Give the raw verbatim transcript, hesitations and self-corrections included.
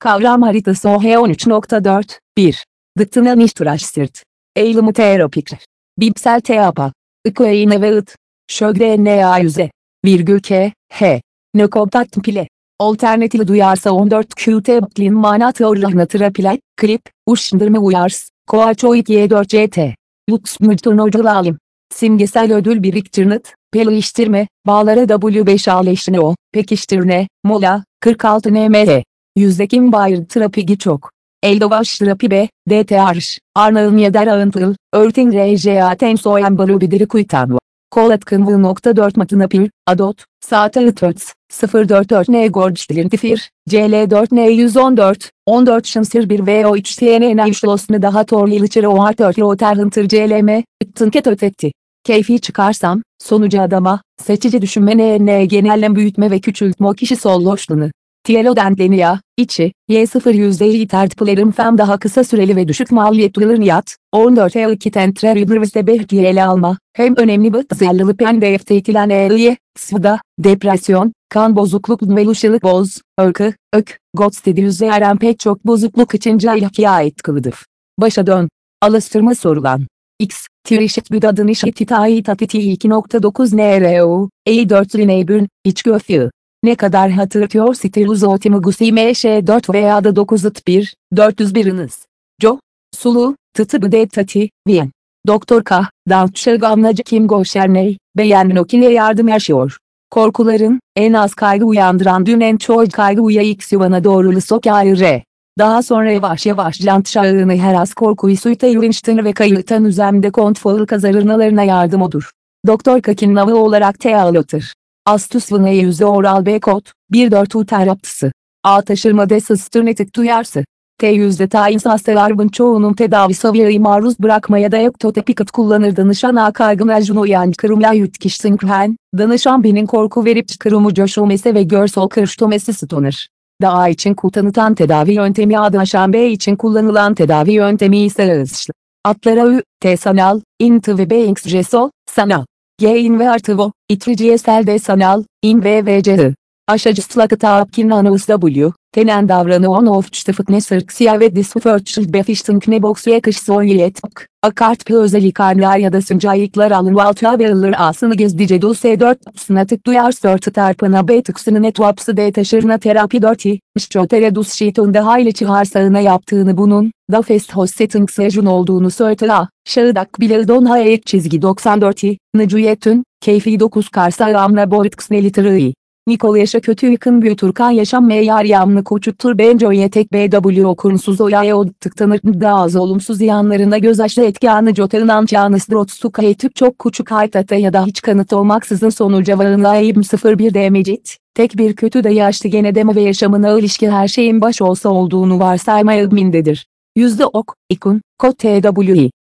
Kavram haritası O H on üç nokta dört bir. Dıktına nişturaşsirt. Eğilimi terapikler. Bipsel teapa. Ikoyine ve ıt. Şögre N A yüze. Virgül K. H. Nökobtat pile. Alternatili duyarsa on dört Q T Blin manatı orrahna trapilay. Klip. Uşndırma uyars. Koaçoit Y dört C T. Lux mücturnoculalim. Simgesel ödül biriktirnit. Peliştirme. Bağlara W beş aleştine o. Pekiştirne. Mola. kırk altı N M H. Yüzdekim bayır trapigi çok. Eldovaş trapi B. D T Arş. Arnağın yeder ağıntıl. Örting R J A ten soyan balu bidiri kuytanva. Kol atkın nokta dört matınapir. Adot. Saate ıtöts. sıfır dört dört N Gorçtilin tifir. C L dört N yüz on dört. on dört şımsır bir V O üç T N N Üşlosunu daha torlili çıra o artır o terhıntır C L M. Ittınket ötetti. Keyfi çıkarsam, sonucu adama, seçici düşünme N N genellem büyütme ve küçültme o kişi solloşlunu. Tielo dentleniya, içi, Y sıfır yüzdeyi tertiplerim fem daha kısa süreli ve düşük maliyetlilerin yat, on dört E iki tentre rübrüviste behtiye ele alma, hem önemli bir zellılıp en defte itilen eğriye, sıvıda, depresyon, kan bozukluk ve luşılık boz, öykü, ök, godstedi yüzde eren pek çok bozukluk için cahilkiye ait kılıdır. Başa dön. Alıştırma sorulan. X, tirişit büdadın işit itayi tatiti iki nokta dokuz N R O, E dört Lineybün, iç göfü. Ne kadar hatırlıyor stiluz otimugusi M Ş dört veya da dokuz ıt bir, dört yüz biriniz. Jo, Sulu, Tıtı Bıdet Tati, Vien. Doktor K, Davtşagamlacı Kim Goşerney, Beğenmokine yardım yaşıyor. Korkuların, en az kaygı uyandıran dün en çok kaygı uyayık yuvana doğrulu sokayı R. Daha sonra yavaş yavaş jantşağını her az korkuyu suyta yürünçtüğünü ve kayıtan üzemde kontrol kazanırnalarına yardım odur. Doktor Kakin navı olarak tealotır. Astus vınayı yüzü oral B kod, bir dört U teraptısı. A taşırmada sısturnetik duyarsı. T yüzde tayin hastaların çoğunun tedavi saviyayı maruz bırakmaya da ektotepikit kullanır danışan A kaygın ajun uyan kırımla yütkişsin kren, danışan binin korku verip çıkırımı coşulmesi ve görsel kırıştomesi stoner. Daha için kullanılan tedavi yöntemi adaşan B için kullanılan tedavi yöntemi ise ıslı. Atlara Ü, T sanal, int ve B X jesol, sanal. G in ve artı vo, itrici selde sanal, in ve V C I. Aşacıslakı taapkin anus W, tenen davranı on of çtıfık ne sırksıya ve disförçül befiştink ne boks yakış son yetmek, akart bir özellik armlar ya da süncayıklar alın valtığa verilir asını gezdice do S dört sınatık duyar sörtü terpana B tıksını net vapsı D taşırına terapi dört i, şçoteredus şiitunda hayli çıhar sağına yaptığını bunun, da fest hosseting sejun olduğunu söyledi a, şağıdak bilildon hayek çizgi doksan dört i, nıcuyetün, keyfi dokuz karsa amla boritks nelitırı Nikol yaşa kötü yıkın büyütürkan yaşam meyar yamlı koçuttur bence yetek B W okunsuz oyaya odtıktanır daha az olumsuz yanlarına göz açlı etkianı jotarınan çağınız drotstuka etüp çok küçük haytata ya da hiç kanıt olmaksızın sonuca varınlayayım sıfır bir D mecit, tek bir kötü de yaşlı gene demo ve yaşamına ilişkin her şeyin baş olsa olduğunu varsaymayı mindedir. Yüzde ok, ikun, kod T W I.